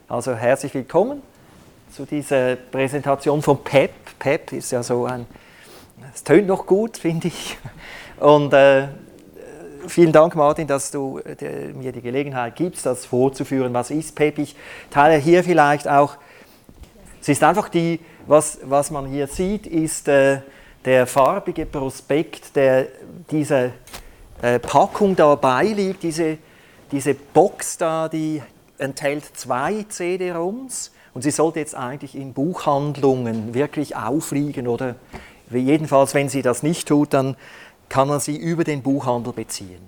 Also herzlich willkommen zu dieser Präsentation von PEP. PEP ist ja so es tönt noch gut, finde ich. Und vielen Dank, Martin, dass du mir die Gelegenheit gibst, das vorzuführen. Was ist PEP? Ich teile hier vielleicht auch, es ist einfach was man hier sieht, ist der farbige Prospekt, der dieser Packung dabei liegt, diese Box da, die enthält 2 CD-ROMs und sie sollte jetzt eigentlich in Buchhandlungen wirklich aufliegen oder jedenfalls, wenn sie das nicht tut, dann kann man sie über den Buchhandel beziehen.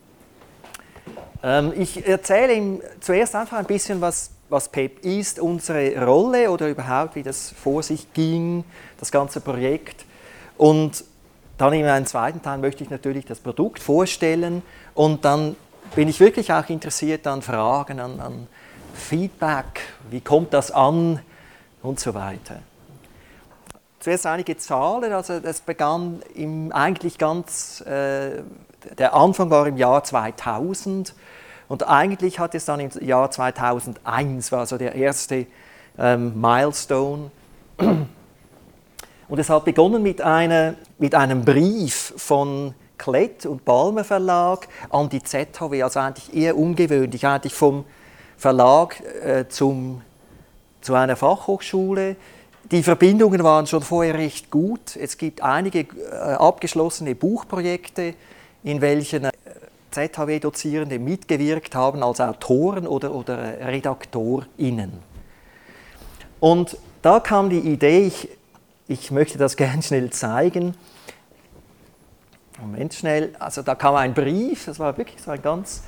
Ich erzähle ihm zuerst einfach ein bisschen, was PEP ist, unsere Rolle oder überhaupt, wie das vor sich ging, das ganze Projekt. Und dann in einem zweiten Teil möchte ich natürlich das Produkt vorstellen und dann bin ich wirklich auch interessiert an Fragen, an Feedback, wie kommt das an und so weiter. Zuerst einige Zahlen, also das begann eigentlich der Anfang war im Jahr 2000 und eigentlich hat es dann im Jahr 2001, war so der erste Milestone. Und es hat begonnen mit einem Brief von Klett und Balmer Verlag an die ZHW, also eigentlich eher ungewöhnlich, eigentlich vom Verlag zu einer Fachhochschule. Die Verbindungen waren schon vorher recht gut. Es gibt einige abgeschlossene Buchprojekte, in welchen ZHW-Dozierende mitgewirkt haben als Autoren oder RedaktorInnen. Und da kam die Idee, ich möchte das gerne schnell zeigen. Moment schnell, also da kam ein Brief, das war wirklich so ein ganz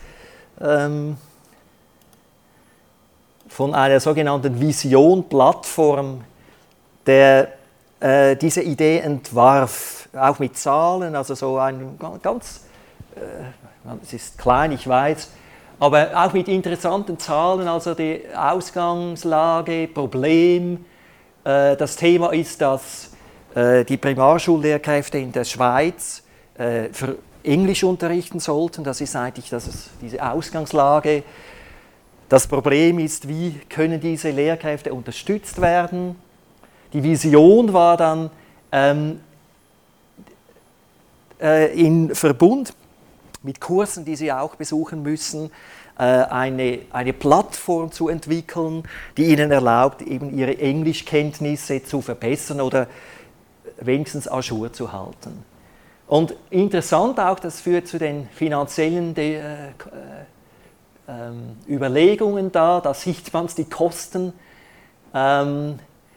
von einer sogenannten Vision-Plattform, der diese Idee entwarf, auch mit Zahlen, also so ein ganz, es ist klein, ich weiß, aber auch mit interessanten Zahlen, also die Ausgangslage, Problem. Das Thema ist, dass die Primarschullehrkräfte in der Schweiz für Englisch unterrichten sollten. Das ist eigentlich diese Ausgangslage. Das Problem ist, wie können diese Lehrkräfte unterstützt werden. Die Vision war dann in Verbund mit Kursen, die sie auch besuchen müssen, eine Plattform zu entwickeln, die ihnen erlaubt, eben ihre Englischkenntnisse zu verbessern oder wenigstens à jour zu halten. Und interessant auch, das führt zu den finanziellen Überlegungen da sieht man die Kosten. 2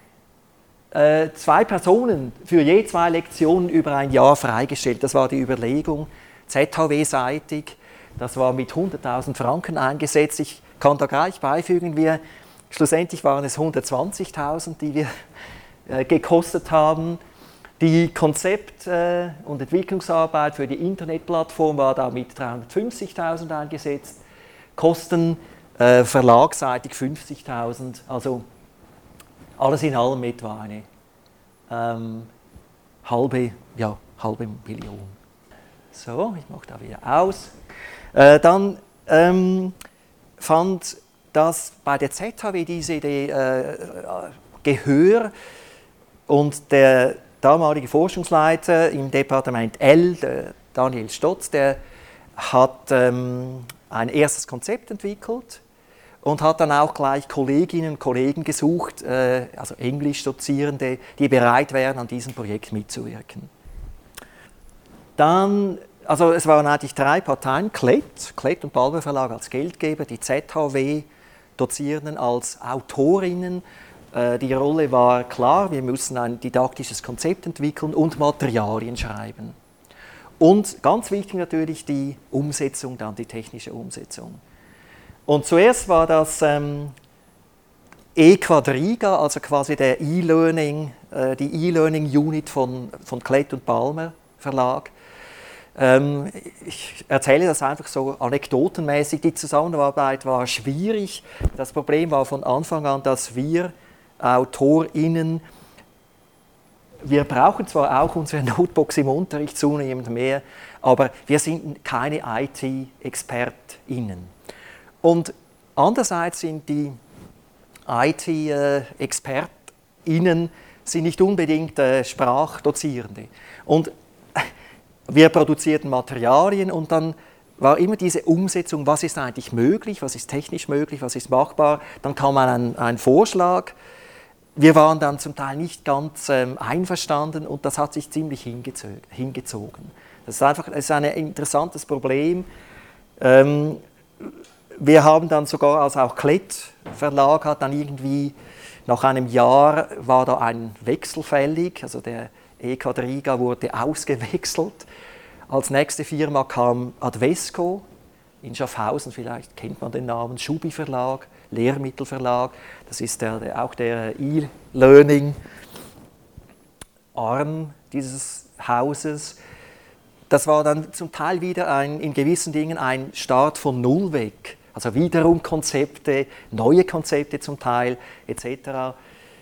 Personen für je 2 Lektionen über ein Jahr freigestellt, das war die Überlegung, ZHW-seitig, das war mit 100.000 Franken eingesetzt. Ich kann da gleich beifügen, schlussendlich waren es 120.000, die wir gekostet haben. Die Konzept- und Entwicklungsarbeit für die Internetplattform war da mit 350.000 eingesetzt, Kosten verlagsseitig 50.000, also alles in allem etwa eine halbe Million. So, ich mache da wieder aus. Dann fand das bei der ZHW diese Idee Gehör und der damalige Forschungsleiter im Departement L, der Daniel Stotz, der hat ein erstes Konzept entwickelt und hat dann auch gleich Kolleginnen und Kollegen gesucht, also Englischdozierende, die bereit wären, an diesem Projekt mitzuwirken. Dann, also es waren eigentlich 3 Parteien, Klett und Balmer Verlag als Geldgeber, die ZHW-Dozierenden als Autorinnen. Die Rolle war klar, wir müssen ein didaktisches Konzept entwickeln und Materialien schreiben. Und ganz wichtig natürlich die Umsetzung, dann die technische Umsetzung. Und zuerst war das eQuadriga, also quasi die E-Learning-Unit von Klett und Balmer Verlag. Ich erzähle das einfach so anekdotenmäßig. Die Zusammenarbeit war schwierig. Das Problem war von Anfang an, dass wir AutorInnen, wir brauchen zwar auch unsere Notebooks im Unterricht zunehmend mehr, aber wir sind keine IT-ExpertInnen. Und andererseits sind die IT-ExpertInnen sind nicht unbedingt Sprachdozierende. Und wir produzierten Materialien und dann war immer diese Umsetzung, was ist eigentlich möglich, was ist technisch möglich, was ist machbar. Dann kam ein Vorschlag. Wir waren dann zum Teil nicht ganz einverstanden und das hat sich ziemlich hingezogen. Das ist ein interessantes Problem. Wir haben dann sogar, also auch Klett Verlag hat dann irgendwie, nach einem Jahr war da ein Wechsel fällig, also der E-Quadriga wurde ausgewechselt. Als nächste Firma kam Advesco in Schaffhausen, vielleicht kennt man den Namen, Schubi Verlag, Lehrmittelverlag. Das ist auch der E-Learning-Arm dieses Hauses. Das war dann zum Teil wieder in gewissen Dingen ein Start von Null weg. Also wiederum Konzepte, neue Konzepte zum Teil etc.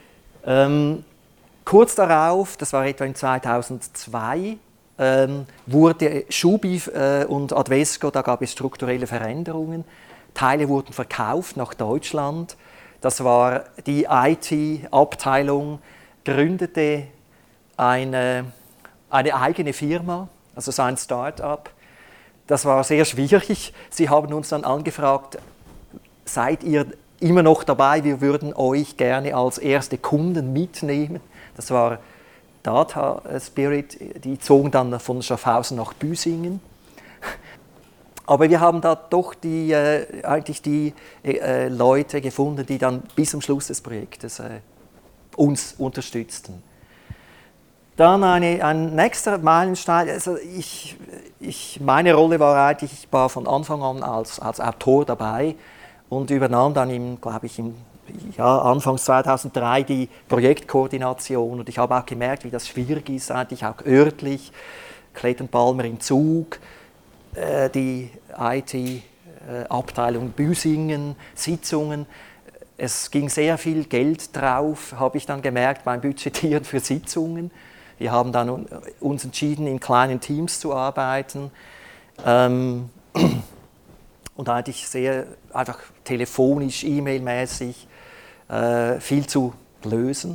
Kurz darauf, das war etwa in 2002, wurde Schubi und Advesco, da gab es strukturelle Veränderungen. Teile wurden verkauft nach Deutschland. Das war die IT-Abteilung, gründete eine eigene Firma, also so ein Start-up. Das war sehr schwierig. Sie haben uns dann angefragt, seid ihr immer noch dabei? Wir würden euch gerne als erste Kunden mitnehmen. Das war Data Spirit, die zogen dann von Schaffhausen nach Büsingen. Aber wir haben da doch eigentlich die Leute gefunden, die dann bis zum Schluss des Projektes uns unterstützten. Dann ein nächster Meilenstein. Also meine Rolle war eigentlich, ich war von Anfang an als Autor dabei und übernahm dann, Anfangs 2003 die Projektkoordination. Und ich habe auch gemerkt, wie das schwierig ist, eigentlich auch örtlich. Klett und Balmer im Zug, die IT-Abteilung Büsingen, Sitzungen. Es ging sehr viel Geld drauf, habe ich dann gemerkt, beim Budgetieren für Sitzungen. Wir haben dann uns entschieden, in kleinen Teams zu arbeiten und eigentlich sehr einfach telefonisch, E-Mail-mäßig viel zu lösen.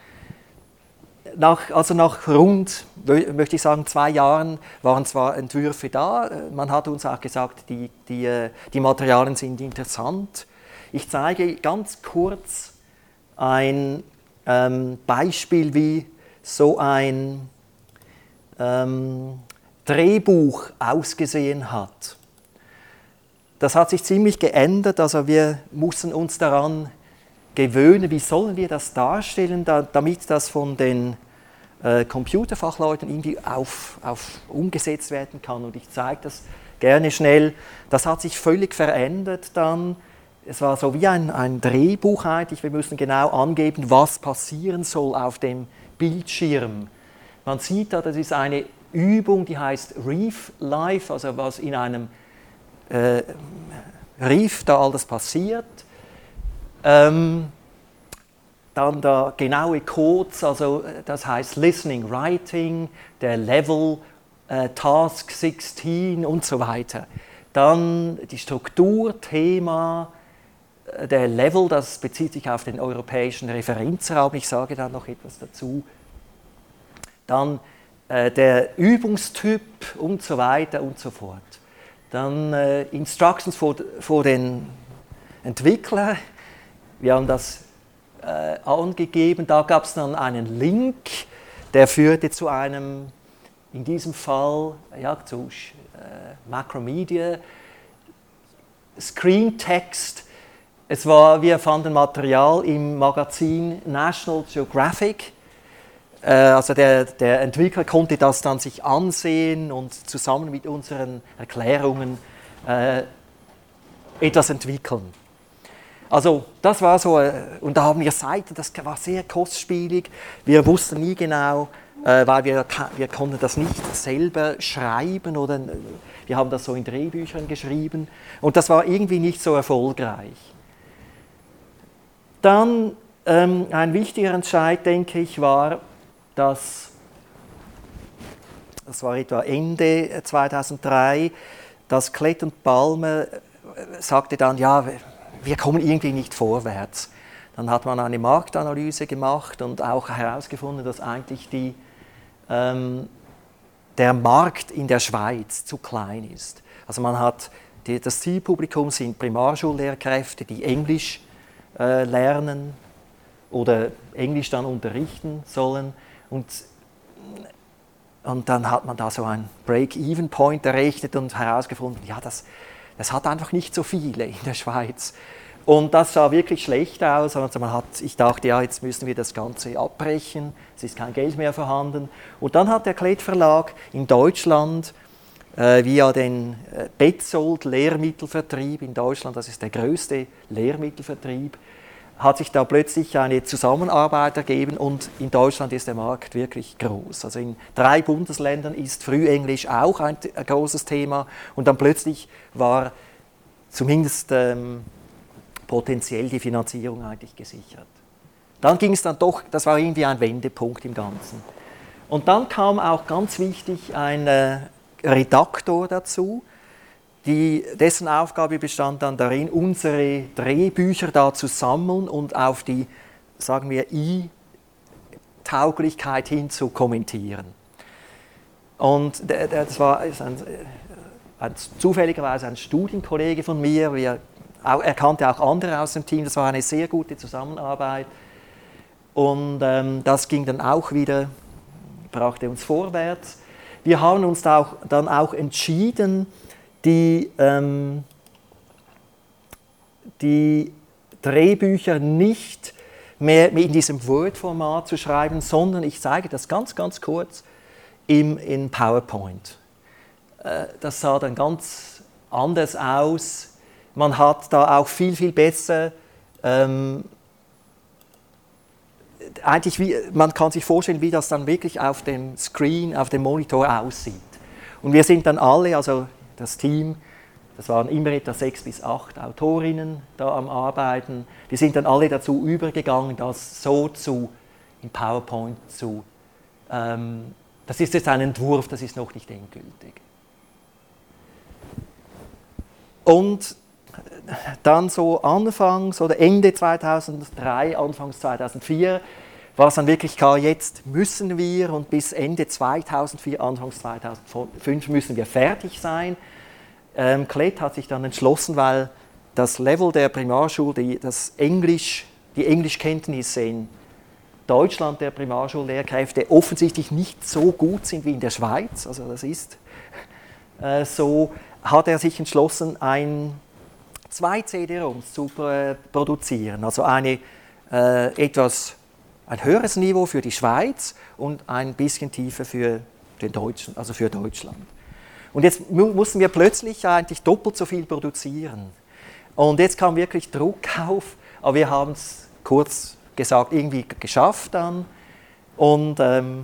Nach rund, möchte ich sagen, 2 Jahren waren zwar Entwürfe da, man hat uns auch gesagt, die Materialien sind interessant. Ich zeige ganz kurz ein Beispiel, wie so ein Drehbuch ausgesehen hat. Das hat sich ziemlich geändert, also wir mussten uns daran gewöhnen, wie sollen wir das darstellen, damit das von den Computerfachleuten irgendwie umgesetzt werden kann. Und ich zeige das gerne schnell. Das hat sich völlig verändert dann. Es war so wie ein Drehbuch eigentlich. Wir müssen genau angeben, was passieren soll auf dem Bildschirm. Man sieht da, das ist eine Übung, die heißt Reef Life, also was in einem Reef da alles passiert. Dann da genaue Codes, also das heißt Listening, Writing, der Level, Task 16 und so weiter. Dann die Struktur, Thema, der Level, das bezieht sich auf den europäischen Referenzraum, ich sage da noch etwas dazu. Dann der Übungstyp und so weiter und so fort. Dann Instructions für den Entwickler. Wir haben das angegeben, da gab es dann einen Link, der führte zu einem, in diesem Fall, zu Macromedia, Screentext. Wir fanden Material im Magazin National Geographic. Also der Entwickler konnte das dann sich ansehen und zusammen mit unseren Erklärungen etwas entwickeln. Also das war so, und da haben wir Seiten, das war sehr kostspielig. Wir wussten nie genau, weil wir konnten das nicht selber schreiben oder wir haben das so in Drehbüchern geschrieben und das war irgendwie nicht so erfolgreich. Dann ein wichtiger Entscheid, denke ich, war, das war etwa Ende 2003, dass Klett und Balmer sagte dann, ja, wir kommen irgendwie nicht vorwärts. Dann hat man eine Marktanalyse gemacht und auch herausgefunden, dass eigentlich der Markt in der Schweiz zu klein ist. Also man hat das Zielpublikum sind Primarschullehrkräfte, die Englisch lernen oder Englisch dann unterrichten sollen. Und dann hat man da so einen Break-Even-Point errechnet und herausgefunden, ja, das hat einfach nicht so viele in der Schweiz. Und das sah wirklich schlecht aus. Also ich dachte, ja, jetzt müssen wir das Ganze abbrechen, es ist kein Geld mehr vorhanden. Und dann hat der Klett Verlag in Deutschland via den Betzold Lehrmittelvertrieb in Deutschland, das ist der größte Lehrmittelvertrieb, hat sich da plötzlich eine Zusammenarbeit ergeben und in Deutschland ist der Markt wirklich groß. Also in 3 Bundesländern ist Frühenglisch auch ein großes Thema und dann plötzlich war zumindest potenziell die Finanzierung eigentlich gesichert. Dann ging es dann doch, das war irgendwie ein Wendepunkt im Ganzen. Und dann kam auch ganz wichtig ein Redaktor dazu, dessen Aufgabe bestand dann darin, unsere Drehbücher da zu sammeln und auf die, sagen wir, I-Tauglichkeit hin zu kommentieren. Und das war zufälligerweise ein Studienkollege von mir, er kannte auch andere aus dem Team, das war eine sehr gute Zusammenarbeit. Und das ging dann auch wieder, brachte uns vorwärts. Wir haben uns dann auch entschieden, die Drehbücher nicht mehr in diesem Word-Format zu schreiben, sondern ich zeige das ganz, ganz kurz in PowerPoint. Das sah dann ganz anders aus. Man hat da auch viel, viel besser, man kann sich vorstellen, wie das dann wirklich auf dem Screen, auf dem Monitor aussieht. Und wir sind dann alle, also das Team, das waren immer etwa 6 bis 8 Autorinnen da am Arbeiten, die sind dann alle dazu übergegangen, das so in PowerPoint zu, das ist jetzt ein Entwurf, das ist noch nicht endgültig. Und dann so Anfangs oder Ende 2003, Anfangs 2004 war es dann wirklich klar, jetzt müssen wir und bis Ende 2004, Anfangs 2005 müssen wir fertig sein. Klett hat sich dann entschlossen, weil das Level der Primarschule, die Englischkenntnisse in Deutschland der Primarschullehrkräfte offensichtlich nicht so gut sind wie in der Schweiz, also das ist so, hat er sich entschlossen, 2 CD-ROMs zu produzieren, also ein höheres Niveau für die Schweiz und ein bisschen tiefer für den Deutschen, also für Deutschland. Und jetzt mussten wir plötzlich eigentlich doppelt so viel produzieren. Und jetzt kam wirklich Druck auf, aber wir haben es kurz gesagt irgendwie geschafft dann. Und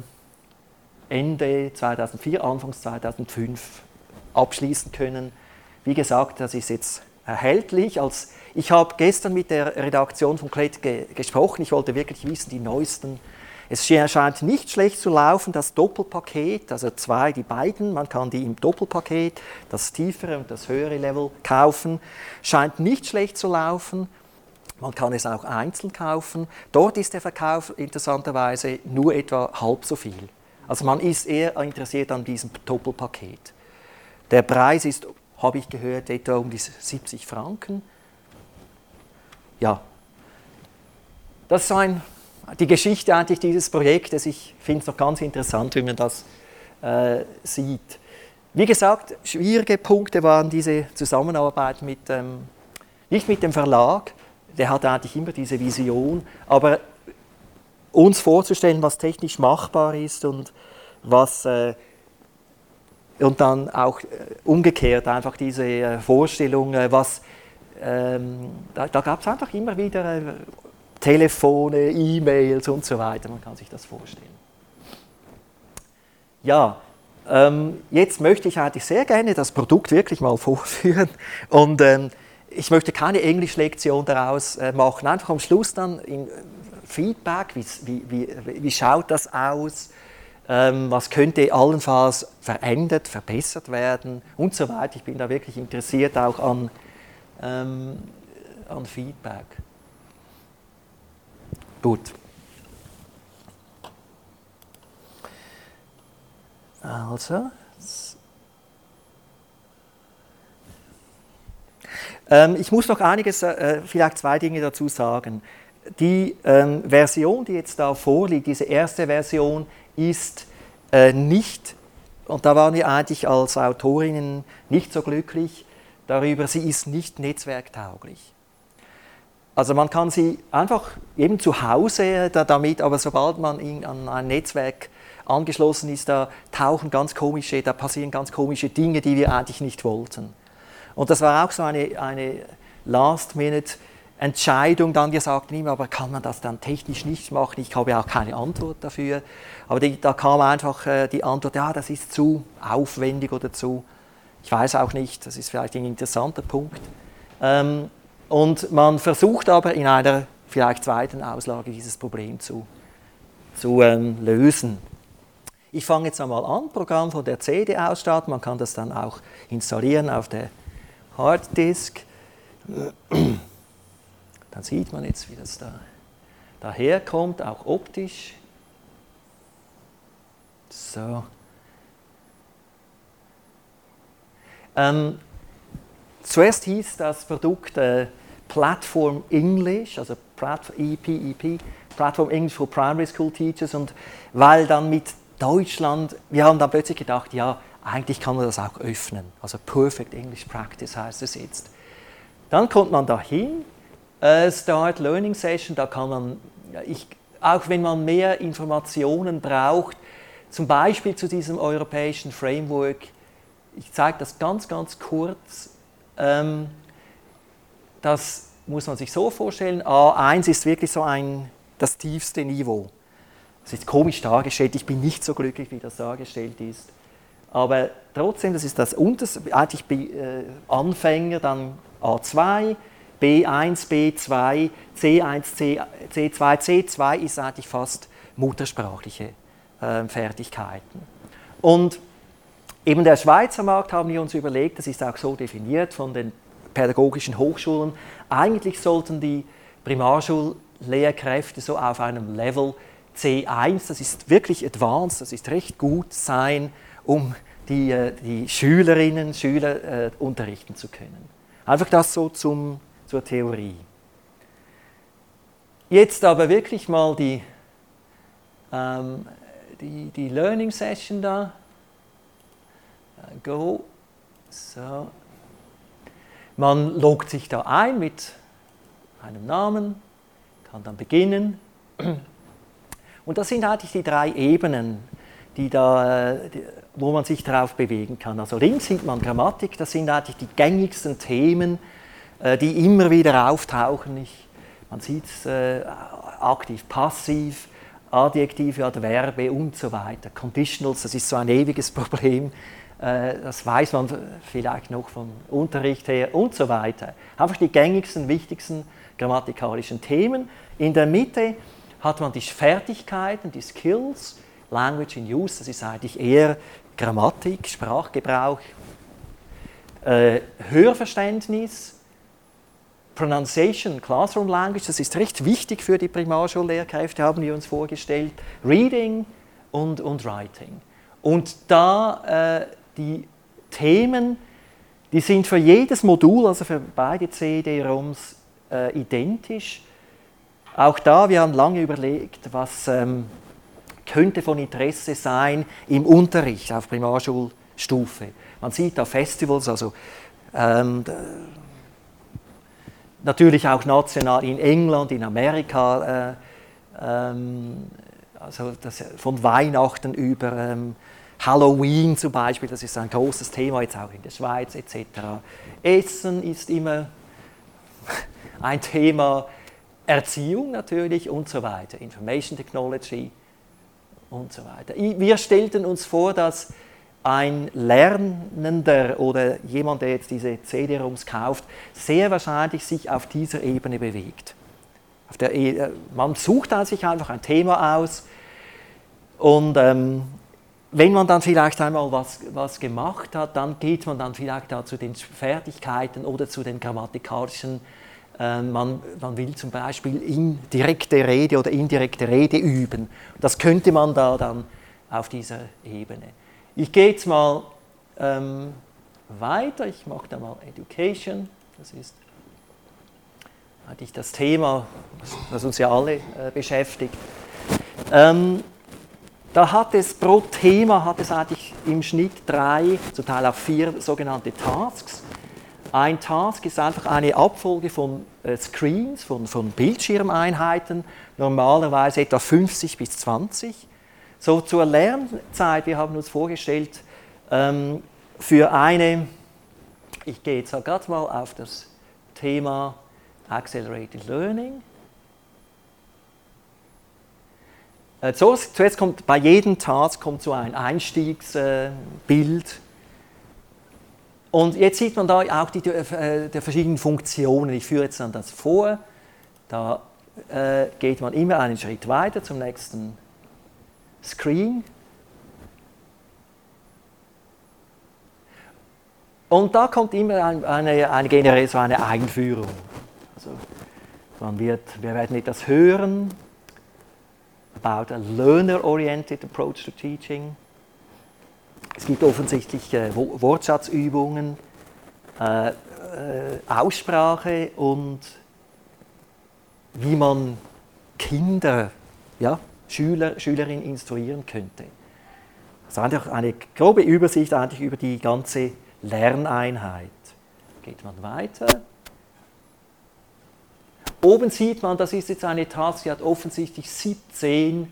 Ende 2004, Anfangs 2005 abschließen können. Wie gesagt, das ist jetzt erhältlich. Ich habe gestern mit der Redaktion von Klett gesprochen, ich wollte wirklich wissen, die neuesten. Es scheint nicht schlecht zu laufen, das Doppelpaket, also die beiden, man kann die im Doppelpaket, das tiefere und das höhere Level kaufen, scheint nicht schlecht zu laufen. Man kann es auch einzeln kaufen. Dort ist der Verkauf interessanterweise nur etwa halb so viel. Also man ist eher interessiert an diesem Doppelpaket. Der Preis ist, habe ich gehört, etwa um die 70 Franken. Ja, das ist die Geschichte eigentlich dieses Projektes. Ich finde es noch ganz interessant, wie man das sieht. Wie gesagt, schwierige Punkte waren diese Zusammenarbeit nicht mit dem Verlag, der hatte eigentlich immer diese Vision, aber uns vorzustellen, was technisch machbar ist und dann auch umgekehrt einfach diese Vorstellung, da gab es einfach immer wieder Telefone, E-Mails und so weiter, man kann sich das vorstellen. Ja, jetzt möchte ich eigentlich sehr gerne das Produkt wirklich mal vorführen und ich möchte keine Englischlektion daraus machen, einfach am Schluss dann in Feedback, wie schaut das aus, was könnte allenfalls verändert, verbessert werden und so weiter. Ich bin da wirklich interessiert auch an Feedback. Gut. Also. Ich muss noch einiges, vielleicht zwei Dinge dazu sagen. Die Version, die jetzt da vorliegt, diese erste Version, ist nicht, und da waren wir eigentlich als Autorinnen nicht so glücklich darüber, sie ist nicht netzwerktauglich. Also man kann sie einfach eben zu Hause damit, aber sobald man an ein Netzwerk angeschlossen ist, da passieren ganz komische Dinge, die wir eigentlich nicht wollten. Und das war auch so eine Last-Minute-Entscheidung, dann wir sagten immer, aber kann man das dann technisch nicht machen? Ich habe ja auch keine Antwort dafür. Aber da kam einfach die Antwort, ja, das ist zu aufwendig oder zu, ich weiß auch nicht, das ist vielleicht ein interessanter Punkt. Und man versucht aber in einer vielleicht zweiten Auslage dieses Problem zu lösen. Ich fange jetzt einmal an, Programm von der CD ausstarten, man kann das dann auch installieren auf der Harddisk. Dann sieht man jetzt, wie das daherkommt, auch optisch. So. Zuerst hieß das Produkt Platform English, also PEP, Platform English for Primary School Teachers, und weil dann mit Deutschland, wir haben dann plötzlich gedacht, ja, eigentlich kann man das auch öffnen, also Perfect English Practice heißt es jetzt. Dann kommt man dahin, Start Learning Session, da kann man, auch wenn man mehr Informationen braucht, zum Beispiel zu diesem europäischen Framework, ich zeige das ganz, ganz kurz. Das muss man sich so vorstellen, A1 ist wirklich so das tiefste Niveau. Das ist komisch dargestellt, ich bin nicht so glücklich, wie das dargestellt ist. Aber trotzdem, das ist das unterste, eigentlich Anfänger, dann A2, B1, B2, C1, C2. C2 ist eigentlich fast muttersprachliche Fertigkeiten. Und eben der Schweizer Markt haben wir uns überlegt, das ist auch so definiert von den pädagogischen Hochschulen, eigentlich sollten die Primarschullehrkräfte so auf einem Level C1, das ist wirklich advanced, das ist recht gut sein, um die Schülerinnen und Schüler unterrichten zu können. Einfach das so zur Theorie. Jetzt aber wirklich mal die Learning Session da. Go. So. Man loggt sich da ein mit einem Namen, kann dann beginnen. Und das sind eigentlich die drei Ebenen, wo man sich darauf bewegen kann. Also links sieht man Grammatik, das sind eigentlich die gängigsten Themen, die immer wieder auftauchen. Man sieht es aktiv, passiv, Adjektive, Adverbe und so weiter. Conditionals, das ist so ein ewiges Problem. Das weiß man vielleicht noch vom Unterricht her und so weiter. Einfach die gängigsten, wichtigsten grammatikalischen Themen. In der Mitte hat man die Fertigkeiten, die Skills, Language in Use, das ist eigentlich eher Grammatik, Sprachgebrauch, Hörverständnis, Pronunciation, Classroom Language, das ist recht wichtig für die Primarschullehrkräfte, haben wir uns vorgestellt, Reading und Writing. Und da die Themen, die sind für jedes Modul, also für beide CD-ROMs, identisch. Auch da, wir haben lange überlegt, was könnte von Interesse sein im Unterricht auf Primarschulstufe. Man sieht da Festivals, also natürlich auch national in England, in Amerika, also von Weihnachten über Halloween zum Beispiel, das ist ein großes Thema, jetzt auch in der Schweiz etc. Essen ist immer ein Thema, Erziehung natürlich und so weiter, Information Technology und so weiter. Wir stellten uns vor, dass ein Lernender oder jemand, der jetzt diese CD-ROMs kauft, sehr wahrscheinlich sich auf dieser Ebene bewegt. Man sucht sich einfach ein Thema aus und wenn man dann vielleicht einmal was gemacht hat, dann geht man dann vielleicht da zu den Fertigkeiten oder zu den grammatikalischen Man will zum Beispiel direkte Rede oder indirekte Rede üben. Das könnte man da dann auf dieser Ebene. Ich gehe jetzt mal weiter. Ich mache da mal Education. Das ist eigentlich das Thema, das uns ja alle beschäftigt. Da hat es pro Thema eigentlich im Schnitt 3, zum Teil auch 4 sogenannte Tasks. Ein Task ist einfach eine Abfolge von Screens, von Bildschirmeinheiten, normalerweise etwa 50 bis 20. So zur Lernzeit, wir haben uns vorgestellt, für eine, ich gehe jetzt gerade mal auf das Thema Accelerated Learning. Zuerst kommt bei jedem Task kommt so ein Einstiegsbild. Und jetzt sieht man da auch die verschiedenen Funktionen. Ich führe jetzt dann das vor. Da geht man immer einen Schritt weiter zum nächsten Screen. Und da kommt immer generell so eine Einführung. Also wir werden etwas hören about a learner-oriented approach to teaching. Es gibt offensichtlich Wortschatzübungen, Aussprache und wie man Kinder, ja, Schülerinnen instruieren könnte. Das ist einfach eine grobe Übersicht eigentlich über die ganze Lerneinheit. Geht man weiter. Oben sieht man, das ist jetzt eine Task, die hat offensichtlich 17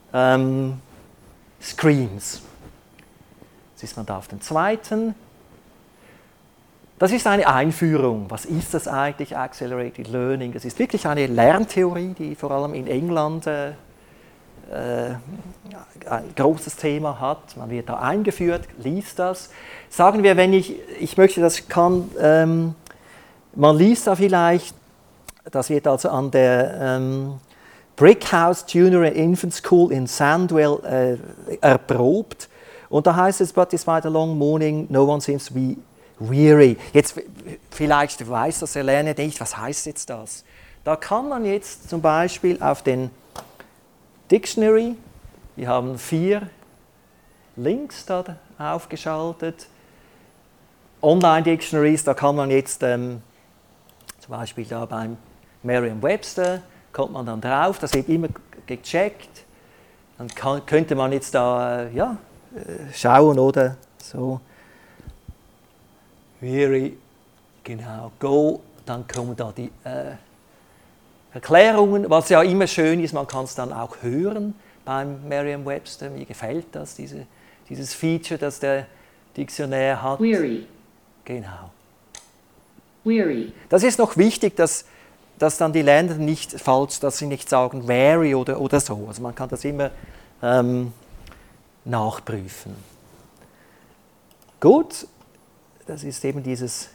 Screens. Jetzt ist man da auf dem zweiten. Das ist eine Einführung. Was ist das eigentlich, Accelerated Learning? Das ist wirklich eine Lerntheorie, die vor allem in England ein großes Thema hat. Man wird da eingeführt, liest das. Sagen wir, wenn ich möchte, das kann, man liest da vielleicht, das wird also an der Brickhouse Junior Infant School in Sandwell erprobt. Und da heißt es, but despite a long morning, no one seems to be weary. Jetzt, vielleicht weiß das der Lerner nicht, was heißt jetzt das? Da kann man jetzt zum Beispiel auf den Dictionary, wir haben 4 Links da aufgeschaltet, Online-Dictionaries, da kann man jetzt zum Beispiel da beim Merriam-Webster, kommt man dann drauf, das wird immer gecheckt, dann könnte man jetzt da schauen oder so. Weary, genau, go, dann kommen da die Erklärungen, was ja immer schön ist, man kann es dann auch hören beim Merriam-Webster. Mir gefällt das, dieses Feature, das der Diktionär hat. Weary. Genau. Weary. Das ist noch wichtig, dass dann die Lerner nicht falsch, dass sie nicht sagen weary oder so. Also man kann das immer nachprüfen. Gut, das ist eben dieses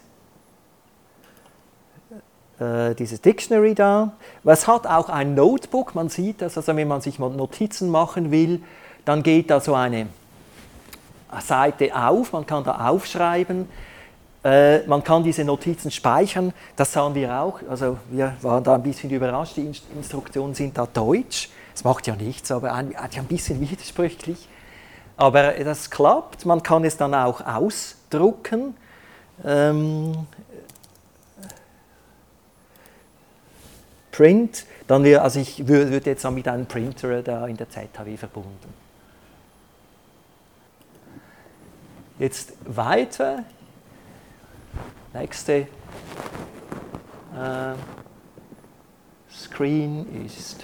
Dictionary da. Es hat auch ein Notebook, man sieht das, also wenn man sich mal Notizen machen will, dann geht da so eine Seite auf, man kann da aufschreiben, man kann diese Notizen speichern, das sahen wir auch, also wir waren da ein bisschen überrascht, die Instruktionen sind da deutsch, das macht ja nichts, aber ein bisschen widersprüchlich, aber das klappt, man kann es dann auch ausdrucken. Print, dann also ich würde jetzt mit einem Printer da in der ZHW verbunden. Jetzt weiter. Nächste Screen ist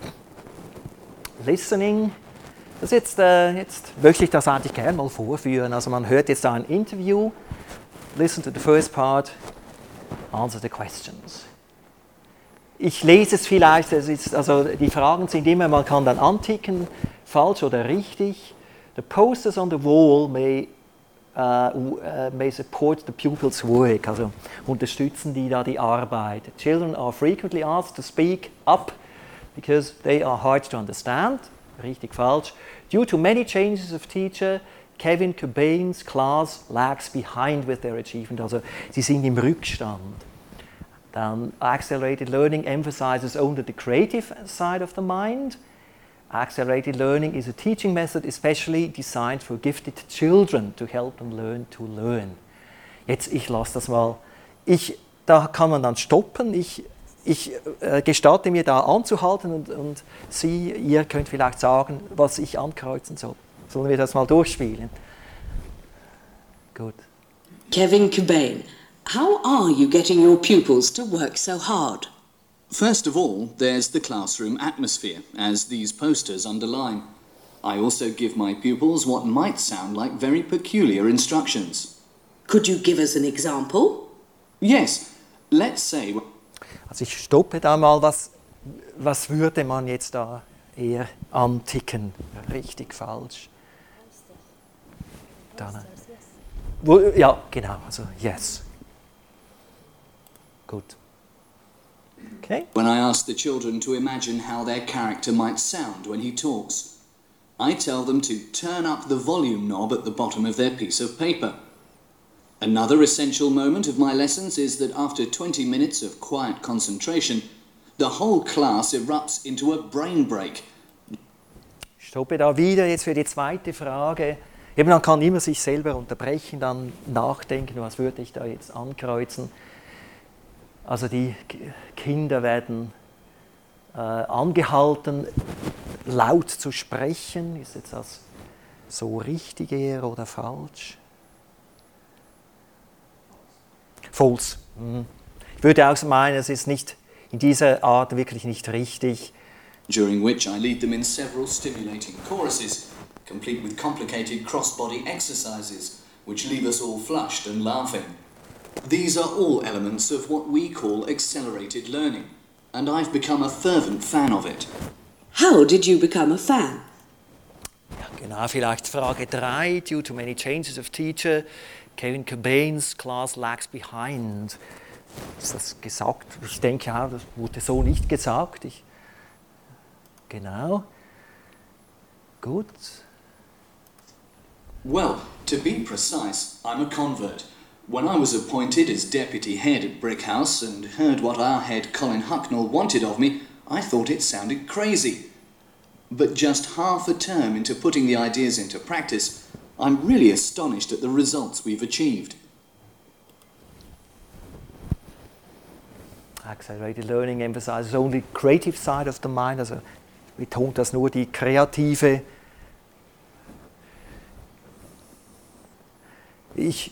Listening. Das jetzt möchte ich das eigentlich gerne mal vorführen. Also man hört jetzt da ein Interview. Listen to the first part, answer the questions. Ich lese es vielleicht, also die Fragen sind immer, man kann dann anticken, falsch oder richtig. The posters on the wall may support the pupils' work, also unterstützen die da die Arbeit. Children are frequently asked to speak up because they are hard to understand. Richtig, falsch. Due to many changes of teacher, Kevin Cobain's class lags behind with their achievement. Also sie sind im Rückstand. Dann accelerated learning emphasizes only the creative side of the mind. Accelerated learning is a teaching method especially designed for gifted children to help them learn to learn. Jetzt, ich lasse das mal. Da kann man dann stoppen. Ich gestatte mir da anzuhalten und ihr könnt vielleicht sagen, was ich ankreuzen soll. Sollen wir das mal durchspielen? Gut. Kevin Cobain, how are you getting your pupils to work so hard? First of all, there's the classroom atmosphere, as these posters underline. I also give my pupils what might sound like very peculiar instructions. Could you give us an example? Yes, let's say... Also ich stoppe da mal, was würde man jetzt da eher anticken? Richtig, falsch? Dann, ja, genau, also yes. Gut. Okay. When I ask the children to imagine how their character might sound when he talks, I tell them to turn up the volume knob at the bottom of their piece of paper. Another essential moment of my lessons is that after 20 minutes of quiet concentration, the whole class erupts into a brain break. Ich stoppe da wieder jetzt für die zweite Frage. Eben, man kann immer sich selber unterbrechen, dann nachdenken, was würde ich da jetzt ankreuzen. Also die Kinder werden angehalten, laut zu sprechen. Ist jetzt das so richtig eher oder falsch? False. Ich würde auch meinen, es ist nicht in dieser Art wirklich nicht richtig. During which I lead them in several stimulating choruses, complete with complicated cross-body exercises, which leave us all flushed and laughing. These are all elements of what we call accelerated learning, and I've become a fervent fan of it. How did you become a fan? Ja, genau, vielleicht Frage 3. Due to many changes of teacher, Kevin Cobain's class lags behind. Ist das gesagt? Ich denke, ja, das wurde so nicht gesagt. Genau. Gut. Well, to be precise, I'm a convert. When I was appointed as deputy head at Brick House and heard what our head Colin Hucknall wanted of me, I thought it sounded crazy. But just half a term into putting the ideas into practice, I'm really astonished at the results we've achieved. Accelerated learning emphasizes only creative side of the mind, also betont das nur die kreative. Ich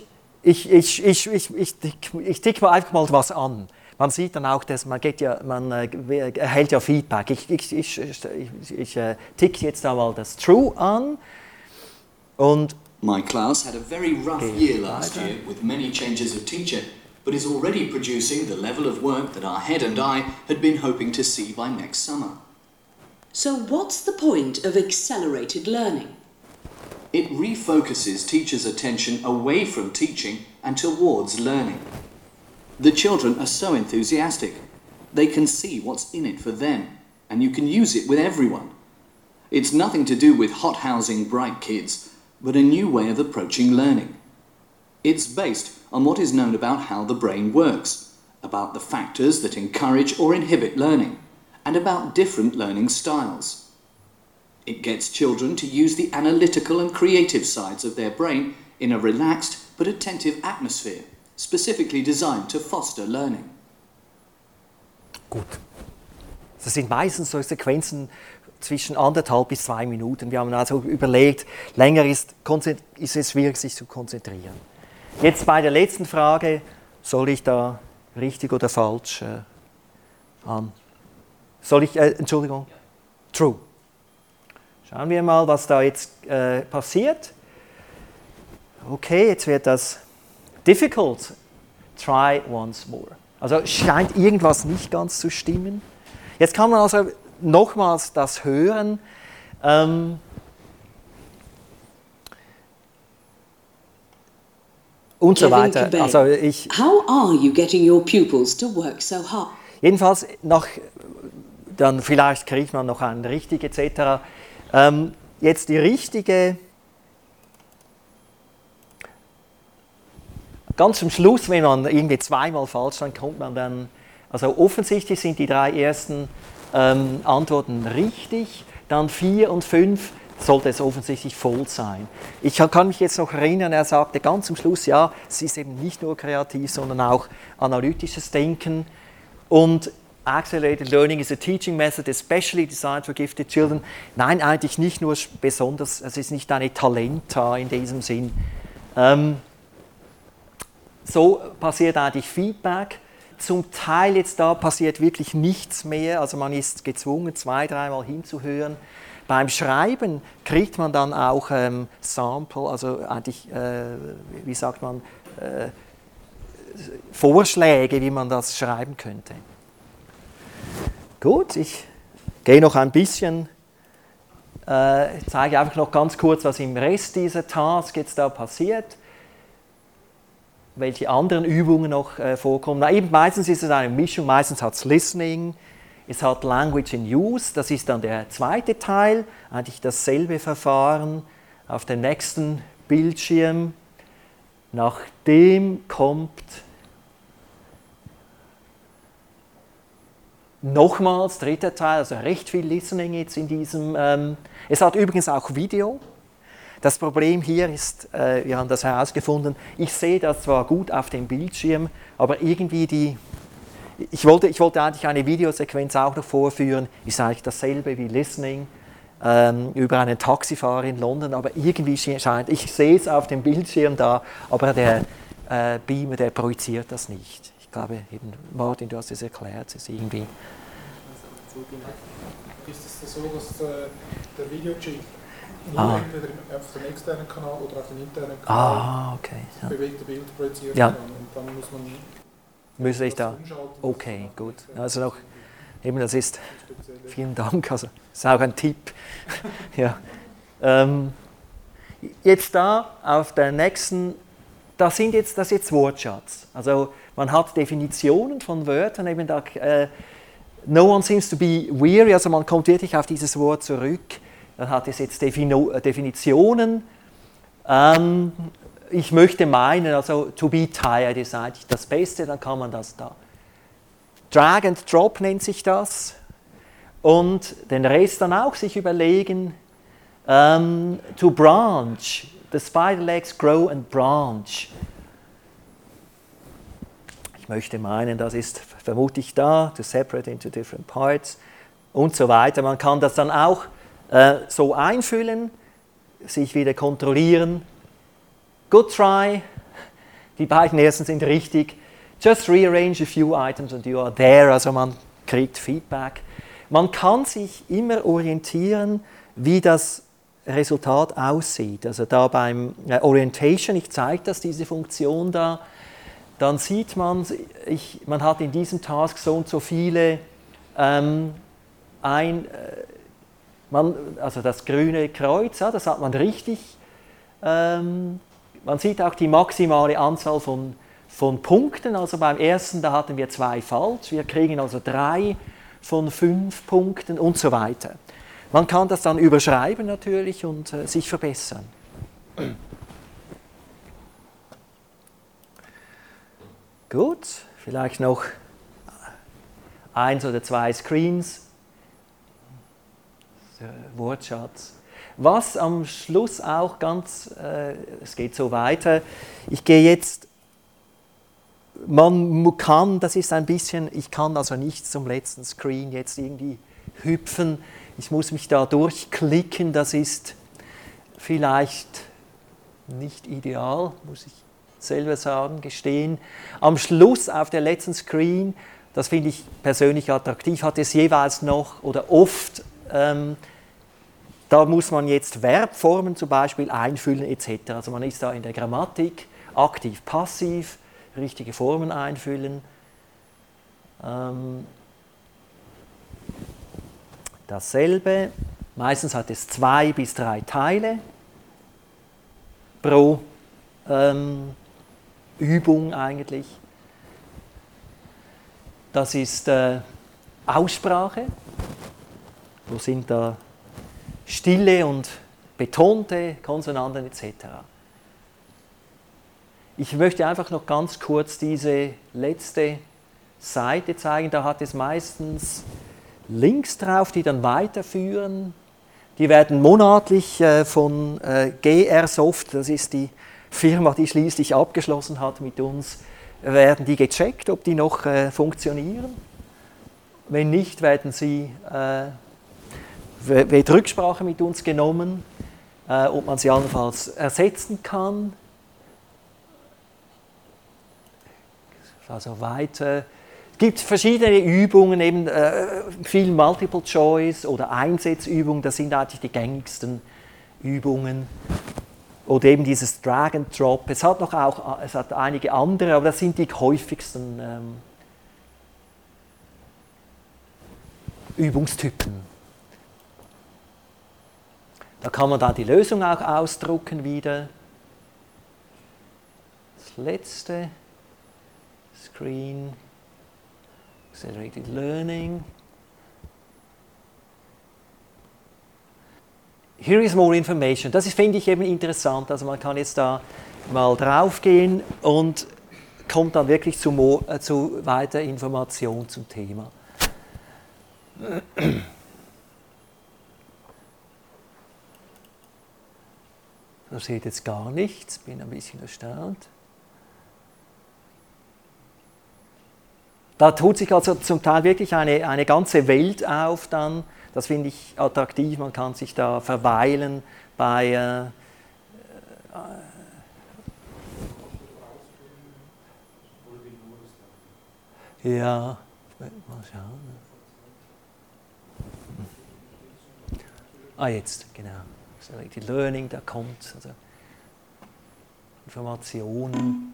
tick mal einfach mal was an. Man sieht dann auch, dass man erhält ja Feedback. Ich tick jetzt einmal das True an. Und my class had a very rough year last year with many changes of teacher, but is already producing the level of work that our head and I had been hoping to see by next summer. So what's the point of accelerated learning? It refocuses teachers' attention away from teaching and towards learning. The children are so enthusiastic. They can see what's in it for them, and you can use it with everyone. It's nothing to do with hothousing bright kids, but a new way of approaching learning. It's based on what is known about how the brain works, about the factors that encourage or inhibit learning, and about different learning styles. It gets children to use the analytical and creative sides of their brain in a relaxed but attentive atmosphere, specifically designed to foster learning. Gut. Das sind meistens so Sequenzen zwischen 1,5 bis 2 Minuten. Wir haben also überlegt, länger ist es schwierig, sich zu konzentrieren. Jetzt bei der letzten Frage, soll ich da richtig oder falsch an? Entschuldigung? True. Schauen wir mal, was da jetzt passiert. Okay, jetzt wird das difficult. Try once more. Also scheint irgendwas nicht ganz zu stimmen. Jetzt kann man also nochmals das hören. Und so weiter. Also How are you getting your pupils to work so hard? Jedenfalls dann vielleicht kriegt man noch einen richtig etc. Jetzt die richtige. Ganz zum Schluss, wenn man irgendwie zweimal falsch, dann kommt man dann Also offensichtlich sind die 3 ersten Antworten richtig, dann 4 und 5 sollte es offensichtlich voll sein. Ich kann mich jetzt noch erinnern, er sagte ganz zum Schluss, ja, es ist eben nicht nur kreativ, sondern auch analytisches Denken. Und Accelerated Learning is a teaching method especially designed for gifted children. Nein, eigentlich nicht nur besonders, es ist nicht eine Talenta in diesem Sinn. So passiert eigentlich Feedback. Zum Teil jetzt da passiert wirklich nichts mehr, also man ist gezwungen, 2-3 Mal hinzuhören. Beim Schreiben kriegt man dann auch Sample, also eigentlich, wie sagt man, Vorschläge, wie man das schreiben könnte. Gut, ich gehe noch ein bisschen, zeige einfach noch ganz kurz, was im Rest dieser Task jetzt da passiert, welche anderen Übungen noch vorkommen. Na, eben meistens ist es eine Mischung, meistens hat es Listening, es hat Language in Use, das ist dann der zweite Teil, eigentlich dasselbe Verfahren auf dem nächsten Bildschirm. Nach dem kommt nochmals dritter Teil, also recht viel Listening jetzt in diesem. Es hat übrigens auch Video. Das Problem hier ist, wir haben das herausgefunden, ich sehe das zwar gut auf dem Bildschirm, aber irgendwie ich wollte eigentlich eine Videosequenz auch noch vorführen, ist eigentlich dasselbe wie Listening über einen Taxifahrer in London, aber irgendwie scheint, ich sehe es auf dem Bildschirm da, aber der Beamer, der projiziert das nicht. Ich glaube, eben, Martin, du hast es erklärt, es ist irgendwie. Ist es so, dass der Videochip nur entweder auf dem externen Kanal oder auf dem internen Kanal Okay. das bewegte Bild projiziert Ja. kann und dann muss man Müsste ich das da? umschalten. Okay, gut. Also noch, eben das ist, vielen Dank, also das ist auch ein Tipp. Ja. Jetzt da auf der nächsten, das ist jetzt Wortschatz. Also man hat Definitionen von Wörtern, eben da, no one seems to be weary, also man kommt wirklich auf dieses Wort zurück. Dann hat es jetzt Definitionen. Ich möchte meinen, also to be tired ist eigentlich das Beste, dann kann man das da. Drag and Drop nennt sich das. Und den Rest dann auch sich überlegen. To branch, the spider legs grow and branch. Ich möchte meinen, das ist vermutlich da, to separate into different parts und so weiter. Man kann das dann auch so einfüllen, sich wieder kontrollieren. Good try. Die beiden ersten sind richtig. Just rearrange a few items and you are there. Also man kriegt Feedback. Man kann sich immer orientieren, wie das Resultat aussieht. Also da beim Orientation, ich zeige das, diese Funktion da, dann sieht man, man hat in diesem Task so und so viele also das grüne Kreuz, ja, das hat man richtig. Man sieht auch die maximale Anzahl von Punkten. Also beim ersten, da hatten wir 2 falsch. Wir kriegen also 3 von 5 Punkten und so weiter. Man kann das dann überschreiben natürlich und sich verbessern. Gut, vielleicht noch 1 oder 2 Screens. Wortschatz. Was am Schluss auch ganz, es geht so weiter, ich gehe jetzt, man kann, das ist ein bisschen, ich kann also nicht zum letzten Screen jetzt irgendwie hüpfen, ich muss mich da durchklicken, das ist vielleicht nicht ideal, muss ich selber sagen, gestehen. Am Schluss auf der letzten Screen, das finde ich persönlich attraktiv, hat es jeweils noch oder oft da muss man jetzt Verbformen zum Beispiel einfüllen etc. Also man ist da in der Grammatik aktiv, passiv, richtige Formen einfüllen. Dasselbe, meistens hat es 2 bis 3 Teile pro Übung eigentlich. Das ist Aussprache. Wo sind da stille und betonte Konsonanten etc. Ich möchte einfach noch ganz kurz diese letzte Seite zeigen. Da hat es meistens Links drauf, die dann weiterführen. Die werden monatlich von GR Soft, das ist die Firma, die schließlich abgeschlossen hat mit uns, werden die gecheckt, ob die noch funktionieren. Wenn nicht, wird Rücksprache mit uns genommen, ob man sie allenfalls ersetzen kann. Also weiter. Es gibt verschiedene Übungen, eben viel Multiple Choice oder Einsetzübungen, das sind eigentlich die gängigsten Übungen. Oder eben dieses Drag and Drop. Es hat einige andere, aber das sind die häufigsten Übungstypen. Da kann man dann die Lösung auch ausdrucken wieder. Das letzte Screen. Accelerated Learning. Here is more information. Das finde ich eben interessant. Also man kann jetzt da mal drauf gehen und kommt dann wirklich zu weiter Information zum Thema. Da seht jetzt gar nichts, bin ein bisschen erstaunt. Da tut sich also zum Teil wirklich eine ganze Welt auf dann. Das finde ich attraktiv, man kann sich da verweilen bei ja, mal schauen. Jetzt, genau. Selected Learning, da kommt also Informationen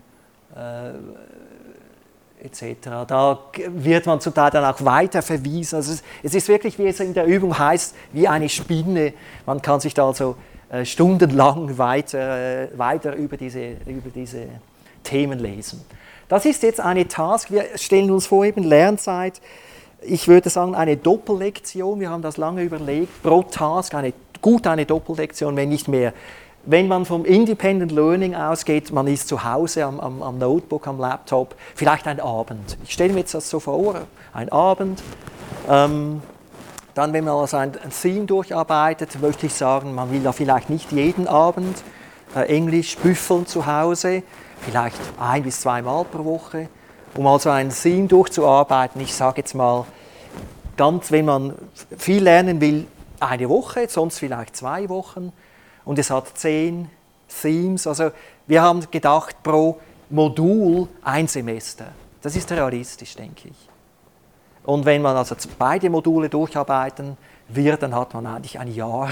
etc. Da wird man zum Teil dann auch weiter verwiesen. Also es ist wirklich, wie es in der Übung heißt, wie eine Spinne. Man kann sich da also stundenlang weiter über diese Themen lesen. Das ist jetzt eine Task. Wir stellen uns vor, eben Lernzeit. Ich würde sagen, eine Doppellektion. Wir haben das lange überlegt. Pro Task eine Doppellektion, wenn nicht mehr. Wenn man vom Independent Learning ausgeht, man ist zu Hause am Notebook, am Laptop, vielleicht ein Abend. Ich stelle mir jetzt das so vor, ein Abend. Dann, wenn man also ein Theme durcharbeitet, möchte ich sagen, man will da vielleicht nicht jeden Abend Englisch büffeln zu Hause, vielleicht 1- bis 2 Mal pro Woche, um also ein Theme durchzuarbeiten. Ich sage jetzt mal, wenn man viel lernen will, eine Woche, sonst vielleicht 2 Wochen. Und es hat 10 Themes. Also wir haben gedacht, pro Modul 1 Semester. Das ist realistisch, denke ich. Und wenn man also beide Module durcharbeiten wird, dann hat man eigentlich ein Jahr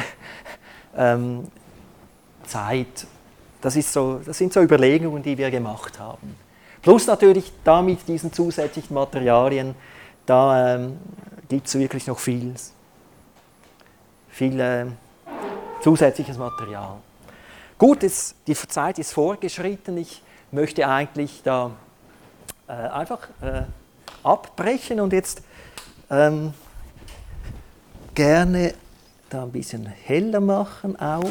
Zeit. Das sind so Überlegungen, die wir gemacht haben. Plus natürlich damit diesen zusätzlichen Materialien, da gibt es wirklich noch viel zusätzliches Material. Gut, die Zeit ist vorgeschritten. Ich möchte eigentlich da einfach abbrechen und jetzt gerne da ein bisschen heller machen auf.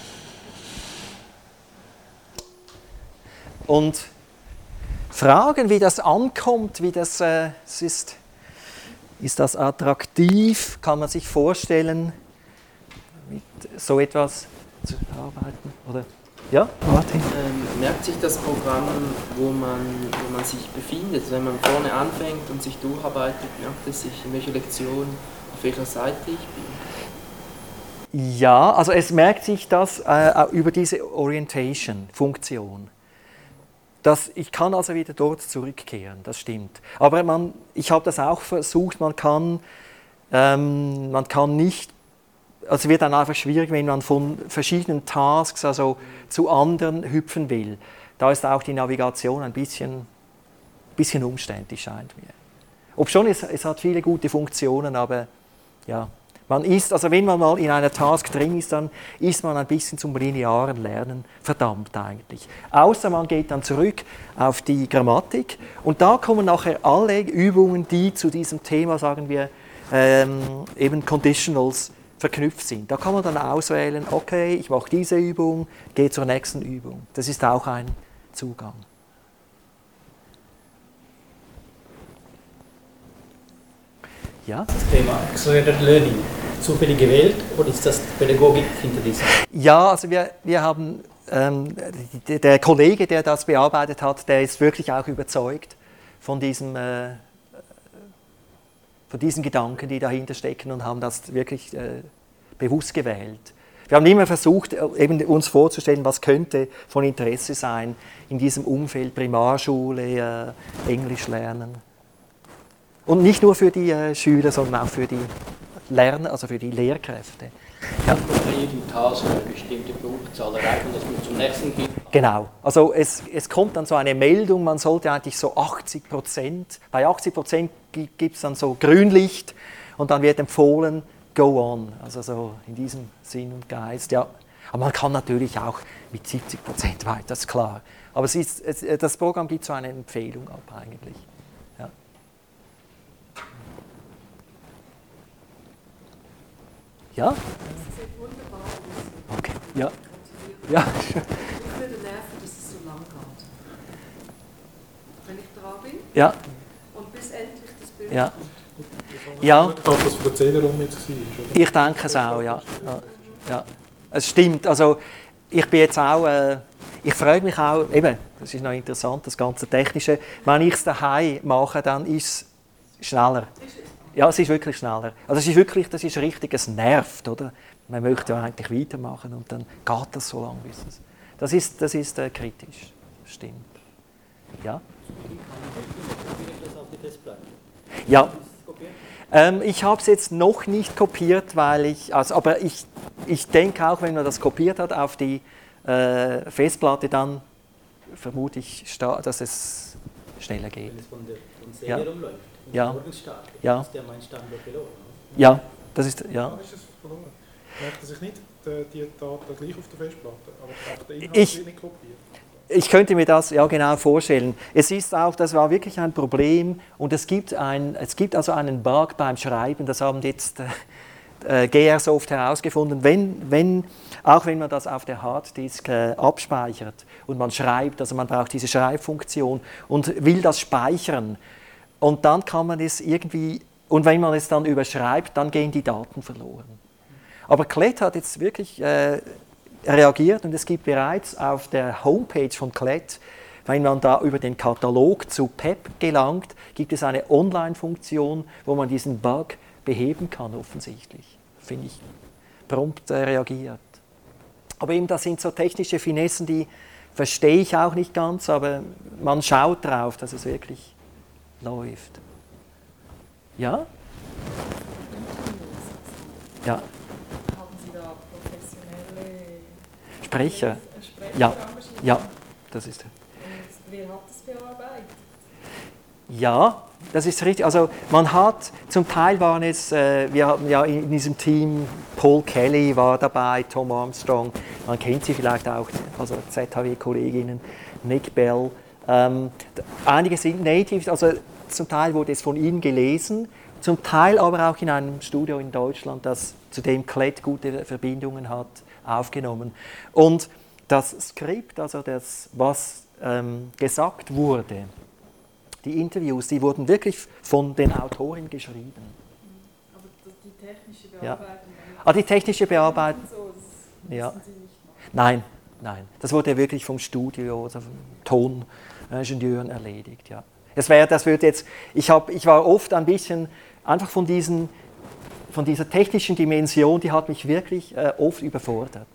Und fragen, wie das ankommt, wie das ist. Ist das attraktiv? Kann man sich vorstellen, mit so etwas zu arbeiten? Oder? Ja, Martin? Merkt sich das Programm, wo man sich befindet? Also wenn man vorne anfängt und sich durcharbeitet, merkt es sich, in welcher Lektion, auf welcher Seite ich bin? Ja, also es merkt sich das über diese Orientation-Funktion. Ich kann also wieder dort zurückkehren, das stimmt. Aber ich habe das auch versucht, man kann nicht, also es wird dann einfach schwierig, wenn man von verschiedenen Tasks also zu anderen hüpfen will. Da ist auch die Navigation ein bisschen umständlich, scheint mir. Obschon es hat viele gute Funktionen, aber ja. Also wenn man mal in einer Task drin ist, dann ist man ein bisschen zum linearen Lernen verdammt eigentlich. Außer man geht dann zurück auf die Grammatik und da kommen nachher alle Übungen, die zu diesem Thema, sagen wir, eben Conditionals verknüpft sind. Da kann man dann auswählen, okay, ich mache diese Übung, gehe zur nächsten Übung. Das ist auch ein Zugang. Ja? Das Thema Accelerated Learning zufällig gewählt oder ist das Pädagogik hinter diesem? Ja, also wir haben, der Kollege, der das bearbeitet hat, der ist wirklich auch überzeugt von diesen Gedanken, die dahinter stecken und haben das wirklich bewusst gewählt. Wir haben immer versucht, eben uns vorzustellen, was könnte von Interesse sein in diesem Umfeld Primarschule, Englisch lernen. Und nicht nur für die Schüler, sondern auch für die Lerner, also für die Lehrkräfte. Ja. Bei jedem Task eine bestimmte Punktzahl erreichen, dass man zum nächsten geht. Genau, also es kommt dann so eine Meldung, man sollte eigentlich so 80%, bei 80% gibt es dann so Grünlicht und dann wird empfohlen, go on, also so in diesem Sinn und Geist, ja. Aber man kann natürlich auch mit 70% weiter, das ist klar. Aber das Programm gibt so eine Empfehlung ab eigentlich. Ja. Ja? Das sieht wunderbar aus. Okay, ja. Ja. Ich würde nerven, dass es so lang geht. Wenn ich dran bin Ja. und bis endlich das Bild Ja. kommt. Ja. Ich glaube, dass von der Zählerung jetzt war, oder? Ich denke es auch, ja. Ja. Es stimmt, also ich bin jetzt auch, ich freue mich auch, eben, das ist noch interessant, das ganze Technische, wenn ich es daheim mache, dann ist es schneller. Ja, es ist wirklich schneller. Also es ist wirklich, das ist richtig, es nervt, oder? Man möchte ja eigentlich weitermachen und dann geht das so lange, bis es... Das ist kritisch, stimmt. Ja? Ja. Ich habe es jetzt noch nicht kopiert, weil aber ich denke auch, wenn man das kopiert hat auf die Festplatte, dann vermute ich, dass es schneller geht. Wenn es von Serie rumläuft, Ja. morgen startet, Ja. ist der mein Standort verloren. Ja, das ist, ja. Ah, ist es verloren? Merkt er sich nicht die Daten gleich auf der Festplatte, aber der Inhalt Ich- wird nicht kopiert? Ich könnte mir das ja genau vorstellen. Es ist auch, das war wirklich ein Problem und es gibt also einen Bug beim Schreiben, das haben jetzt GR-Soft herausgefunden, auch wenn man das auf der Harddisk abspeichert und man schreibt, also man braucht diese Schreibfunktion und will das speichern und dann kann man es irgendwie, und wenn man es dann überschreibt, dann gehen die Daten verloren. Aber Klett hat jetzt wirklich reagiert und es gibt bereits auf der Homepage von Klett, wenn man da über den Katalog zu PEP gelangt, gibt es eine Online-Funktion, wo man diesen Bug beheben kann, offensichtlich. Finde ich prompt reagiert. Aber eben, das sind so technische Finessen, die verstehe ich auch nicht ganz, aber man schaut drauf, dass es wirklich läuft. Ja? Ja. Haben Sie da professionelle Sprecher? Sprecher Ja. engagiert? Ja, das ist. Und wer hat das bearbeitet? Ja, das ist richtig. Also man hat, zum Teil waren es, wir hatten ja in diesem Team, Paul Kelly war dabei, Tom Armstrong, man kennt sie vielleicht auch, also ZHW-Kolleginnen, Nick Bell. Einige sind Natives, also zum Teil wurde es von ihnen gelesen, zum Teil aber auch in einem Studio in Deutschland, das zu dem Klett gute Verbindungen hat, aufgenommen. Und das Skript, also das, was gesagt wurde, die Interviews, die wurden wirklich von den Autorinnen geschrieben. Aber die technische Ja. Bearbeitung? Die technische Bearbeitung, So, das ja. müssen Sie nicht machen. Nein. Das wurde wirklich vom Studio, also vom Toningenieuren erledigt. Ja. Das wird jetzt, ich war oft ein bisschen einfach von dieser technischen Dimension, die hat mich wirklich oft überfordert.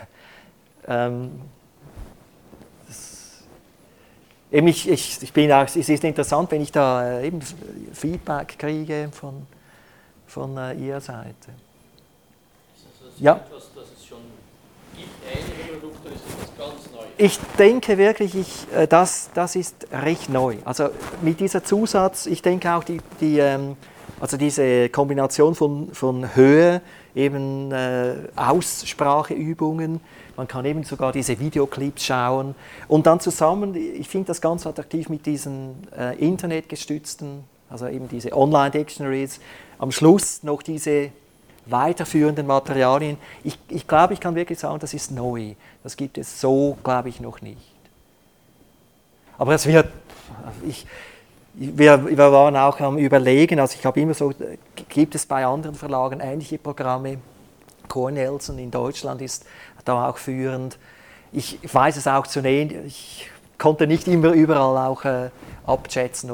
Ich bin auch, es ist interessant, wenn ich da eben Feedback kriege von Ihrer Seite. Ist das Ja. etwas, das es schon gibt, ähnliche Produkte, ist das ganz neu? Ich denke wirklich, das ist recht neu. Also mit dieser Zusatz, ich denke auch also diese Kombination von Höhe, eben Ausspracheübungen, man kann eben sogar diese Videoclips schauen und dann zusammen, ich finde das ganz attraktiv mit diesen internetgestützten, also eben diese Online-Dictionaries, am Schluss noch diese weiterführenden Materialien. Ich glaube, ich kann wirklich sagen, das ist neu. Das gibt es so, glaube ich, noch nicht. Aber es wird, wir waren auch am Überlegen, also ich habe immer so, gibt es bei anderen Verlagen ähnliche Programme? Cornelsen in Deutschland ist da auch führend. Ich weiß es auch zu nehmen, ich konnte nicht immer überall auch abschätzen,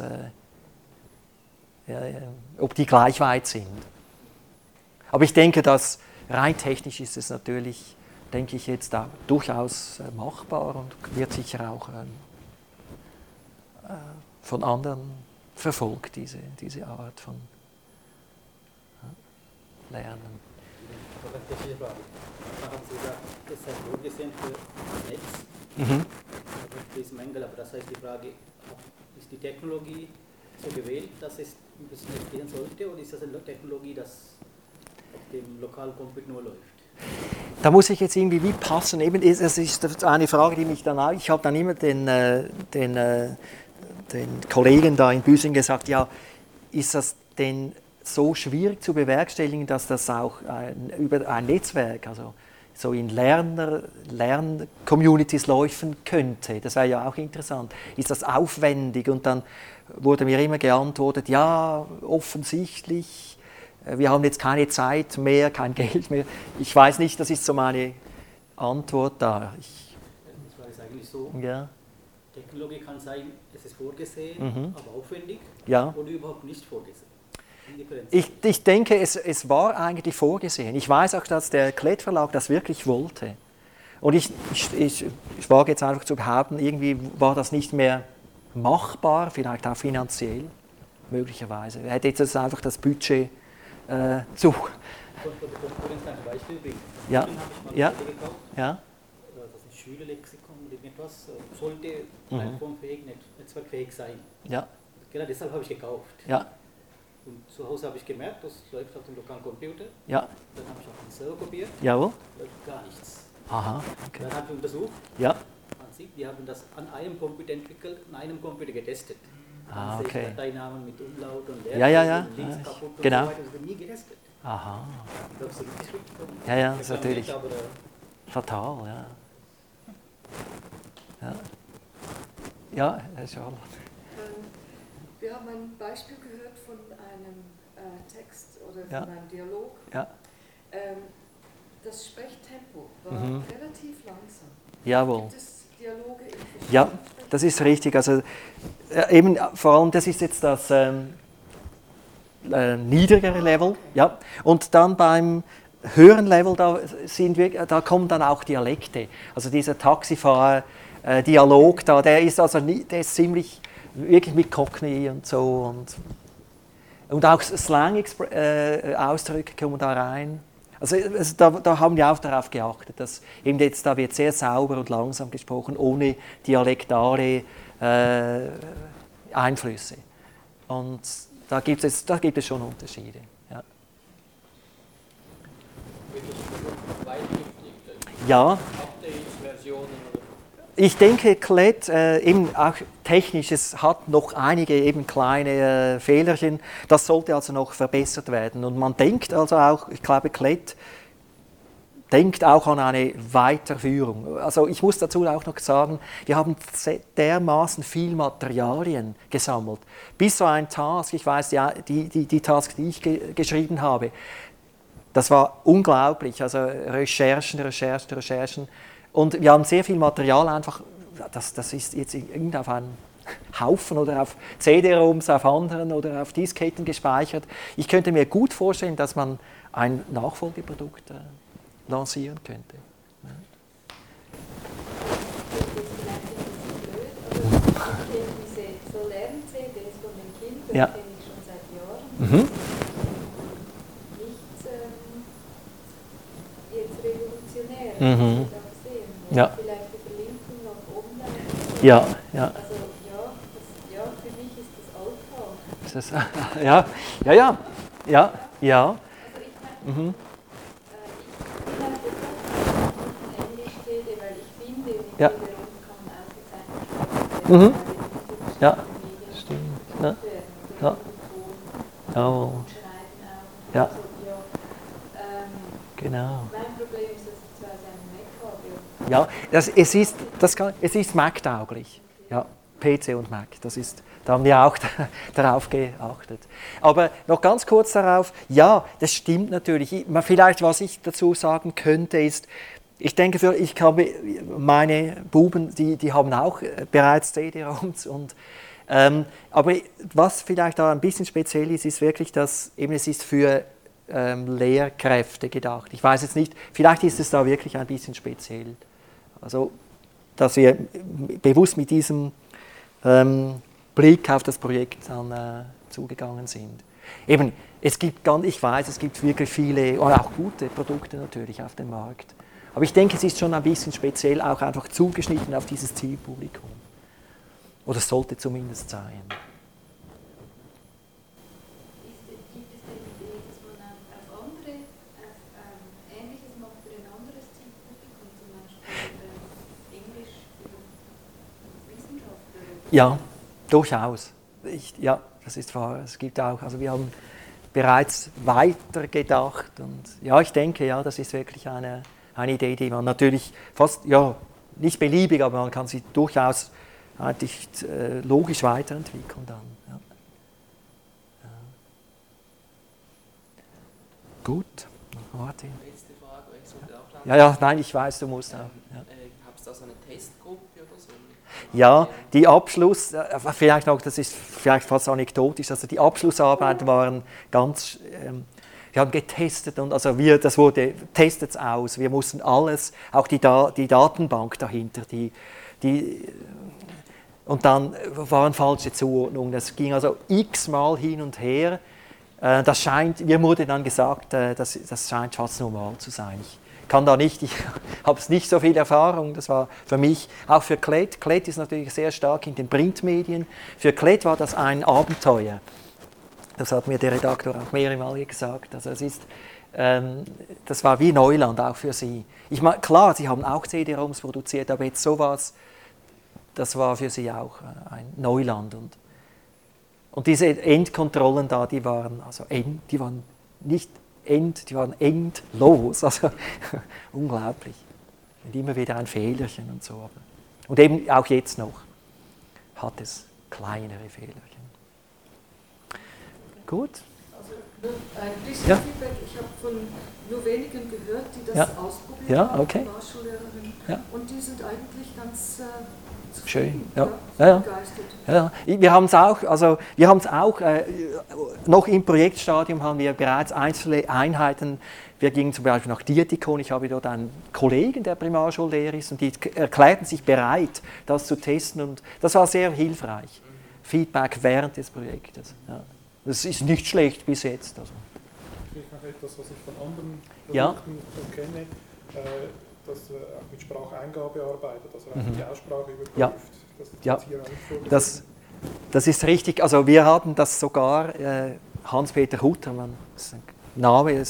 ob die gleich weit sind. Aber ich denke, dass rein technisch ist es natürlich, denke ich, jetzt da durchaus machbar und wird sicher auch von anderen verfolgt, diese Art von Lernen. Technische Frage. Da haben Sie gesagt, es sei vorgesehen für das Netz, für das Mängel, aber das heißt die Frage, ist die Technologie so gewählt, dass es das Netz gehen sollte, oder ist das eine Technologie, das auf dem Lokalcomputer nur läuft? Da muss ich jetzt irgendwie wie passen. Eben, es ist eine Frage, die mich dann auch, ich habe dann immer den Kollegen da in Büsing gesagt, ja, ist das denn so schwierig zu bewerkstelligen, dass das auch über ein Netzwerk, also so in Lern-Communities laufen könnte. Das wäre ja auch interessant. Ist das aufwendig? Und dann wurde mir immer geantwortet, ja, offensichtlich, wir haben jetzt keine Zeit mehr, kein Geld mehr. Ich weiß nicht, das ist so meine Antwort da. Das war jetzt eigentlich so, ja. Technologie kann sein, es ist vorgesehen, aber aufwendig, ja. Oder überhaupt nicht vorgesehen. Ich denke, es war eigentlich vorgesehen. Ich weiß auch, dass der Klett Verlag das wirklich wollte. Und ich wage jetzt einfach zu behaupten, irgendwie war das nicht mehr machbar, vielleicht auch finanziell, möglicherweise. Er hätte jetzt einfach das Budget zu. Konkurrenz kann ein Beispiel bringen. Ja. Habe ich mal Ja. gekauft. Ja. Das ist Schülerlexikon oder irgendetwas, sollte plattformfähig, netzwerkfähig sein. Ja. Genau deshalb habe ich gekauft. Ja. Und zu Hause habe ich gemerkt, das läuft auf dem lokalen Computer. Ja. Dann habe ich auf den Server kopiert. Jawohl. Läuft gar nichts. Aha. Okay. Dann habe ich untersucht. Ja. Man sieht, die haben das an einem Computer entwickelt, an einem Computer getestet. Ah, Dann sehe okay. ich Dateinamen mit Umlaut und Leerlauf Ja. und Links kaputt und Genau. so weiter. Das wird nie getestet. Aha. Ich glaube, so richtig schlecht. Ja, das ist natürlich Aber, fatal, ja. Ja. Ja, Herr Charlotte. Wir haben ein Beispiel gehört von einem Text oder von Ja. einem Dialog. Ja. Das Sprechtempo war relativ langsam. Jawohl. Gibt es Dialoge in verschiedenen Ja, das ist richtig. Also eben vor allem, das ist jetzt das niedrigere Level. Ja. Und dann beim höheren Level, da kommen dann auch Dialekte. Also dieser Taxifahrer-Dialog da, der ist ziemlich wirklich mit Cockney und so. Und auch Slang-Ausdrücke kommen da rein. Also da haben wir auch darauf geachtet, dass eben jetzt, da wird sehr sauber und langsam gesprochen, ohne dialektale Einflüsse. Und da gibt es schon Unterschiede. Ja. Ja. Ich denke, Klett, eben auch technisch, es hat noch einige eben kleine Fehlerchen. Das sollte also noch verbessert werden. Und man denkt also auch, ich glaube, Klett denkt auch an eine Weiterführung. Also ich muss dazu auch noch sagen, wir haben dermaßen viel Materialien gesammelt. Bis so ein Task, ich weiß, ja, die Task, die ich geschrieben habe, das war unglaublich. Also Recherchen. Und wir haben sehr viel Material einfach, das ist jetzt auf einem Haufen oder auf CD-ROMs, auf anderen oder auf Disketten gespeichert. Ich könnte mir gut vorstellen, dass man ein Nachfolgeprodukt lancieren könnte. Ja. Diese so Lern-CDs von den Kindern Ja. kenne ich schon seit Jahren. Nichts jetzt revolutionär, was wir da sehen. Ja. Vielleicht die Verlinkung noch online. Ja. Also für mich ist das Alltag. Ist das, ja. Also ich habe Englisch-CD, weil ich finde, mit Ja. CD-ROM kann man ausgezeichnet Ja. Stimmt. Ja. Ja. Jawohl. Schreiben auch. Ja. Also, Genau. mein Problem ist, dass ich zwar einen Mac habe. Ja, es ist Mac-tauglich. Ja. PC und Mac. Da haben wir auch darauf geachtet. Aber noch ganz kurz darauf, ja, das stimmt natürlich. Vielleicht, was ich dazu sagen könnte, ist, ich denke, meine Buben, die haben auch bereits CD-ROMs. Aber was vielleicht da ein bisschen speziell ist, ist wirklich, dass eben es ist für Lehrkräfte gedacht. Ich weiß jetzt nicht, vielleicht ist es da wirklich ein bisschen speziell. Also, dass wir bewusst mit diesem Blick auf das Projekt dann zugegangen sind. Eben, ich weiß, es gibt wirklich viele, und auch gute Produkte natürlich auf dem Markt. Aber ich denke, es ist schon ein bisschen speziell, auch einfach zugeschnitten auf dieses Zielpublikum. Oder sollte zumindest sein. Gibt es die Idee, dass man auf Ähnliches macht für ein anderes Zielpublikum, zum Beispiel Englisch für Wissenschaftler? Ja, durchaus. Das ist wahr. Es gibt auch, also wir haben bereits weitergedacht und ja, ich denke, ja, das ist wirklich eine Idee, die man natürlich fast, ja, nicht beliebig, aber man kann sie durchaus eigentlich logisch weiterentwickeln dann. Ja. Ja. Gut, Martin. Letzte Frage, ich sollte auch Ja, nein, ich weiß, du musst auch. Ja. Gab es da so eine Testgruppe oder so? Ja, die Abschluss, vielleicht noch, das ist vielleicht fast anekdotisch, also die Abschlussarbeiten waren ganz, wir haben getestet und also das wurde, testet es aus, wir mussten alles, auch die Datenbank dahinter, und dann waren falsche Zuordnungen, das ging also x-mal hin und her, mir wurde dann gesagt, das scheint fast normal zu sein. Ich habe nicht so viel Erfahrung, das war für mich, auch für Klett. Klett ist natürlich sehr stark in den Printmedien. Für Klett war das ein Abenteuer. Das hat mir der Redaktor auch mehrere Mal gesagt. Also das war wie Neuland auch für sie. Ich meine, klar, sie haben auch CD-ROMs produziert, aber jetzt sowas, das war für sie auch ein Neuland. Und diese Endkontrollen da, die waren endlos, also unglaublich. Und immer wieder ein Fehlerchen und so. Und eben auch jetzt noch hat es kleinere Fehlerchen. Gut. Also nur ein bisschen Ja. Feedback. Ich habe von nur wenigen gehört, die das Ja. ausprobiert Ja, haben, okay. Primarschullehrerin. Ja. Und die sind eigentlich ganz Schön. zufrieden, Ja. sind Ja. begeistert. Ja, wir haben es auch noch im Projektstadium haben wir bereits einzelne Einheiten. Wir gingen zum Beispiel nach Dietikon. Ich habe dort einen Kollegen, der Primarschullehrer ist, und die erklärten sich bereit, das zu testen. Und das war sehr hilfreich. Feedback während des Projektes. Ja. Das ist nicht schlecht bis jetzt. Also. Vielleicht noch etwas, was ich von anderen Ja. Produkten kenne, dass auch mit Spracheingabe arbeitet, also auch die Aussprache überprüft. Ja. Das ist Ja. jetzt hier auch nicht vorgesehen. Das ist richtig. Also wir haben das sogar, Hans-Peter Huttermann, das ist ein Name, ist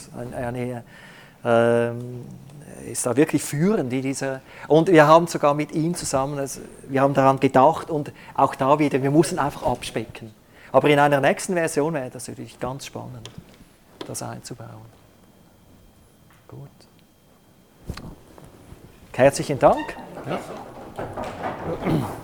ist da wirklich führend in dieser. Und wir haben sogar mit ihm zusammen, wir haben daran gedacht und auch da wieder, wir mussten einfach abspecken. Aber in einer nächsten Version wäre das natürlich ganz spannend, das einzubauen. Gut. Herzlichen Dank. Ja.